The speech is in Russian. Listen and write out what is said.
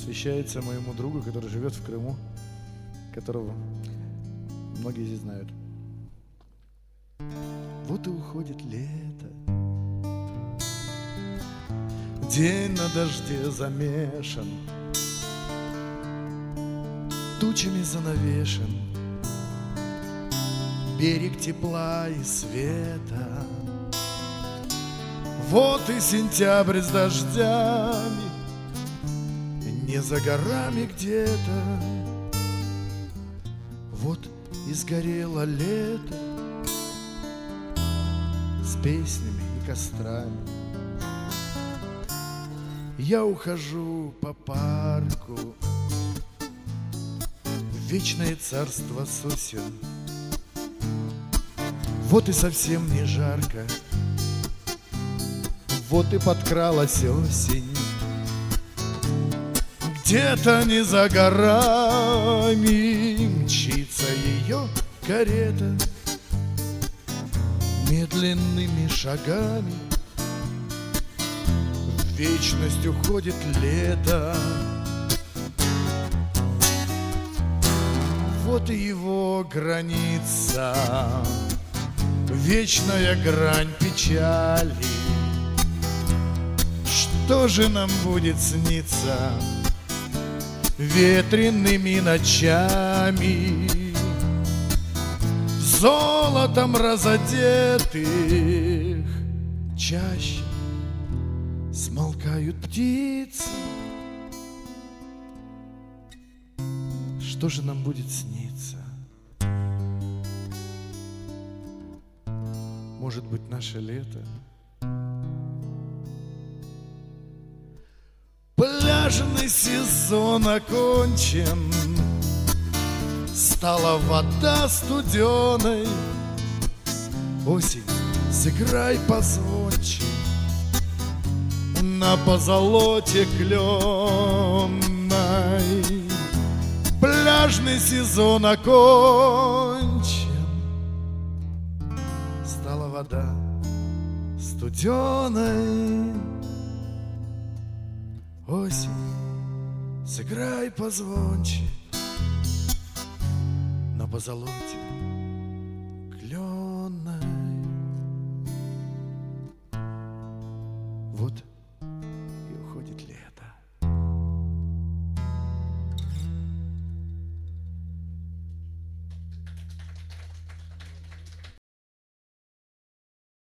посвящается моему другу, который живет в Крыму, которого многие здесь знают. Вот и уходит лето, день на дожде замешан, тучами занавешен, берег тепла и света. Вот и сентябрь с дождями, не за горами где-то. Вот и сгорело лето с песнями и кострами. Я ухожу по парку в вечное царство сосен. Вот и совсем не жарко, вот и подкралась осень. Где-то не за горами мчится ее карета медленными шагами. В вечность уходит лето. Вот и его граница, вечная грань печали. Что же нам будет сниться ветреными ночами, золотом разодетых чаще смолкают птицы? Что же нам будет сниться? Может быть, наше лето? Пляжный сезон окончен, стала вода студеной. Осень, сыграй позвонче на позолоте кленой. Пляжный сезон окончен, стала вода студеной. Осень, сыграй позвонче на позолоте кленой. Вот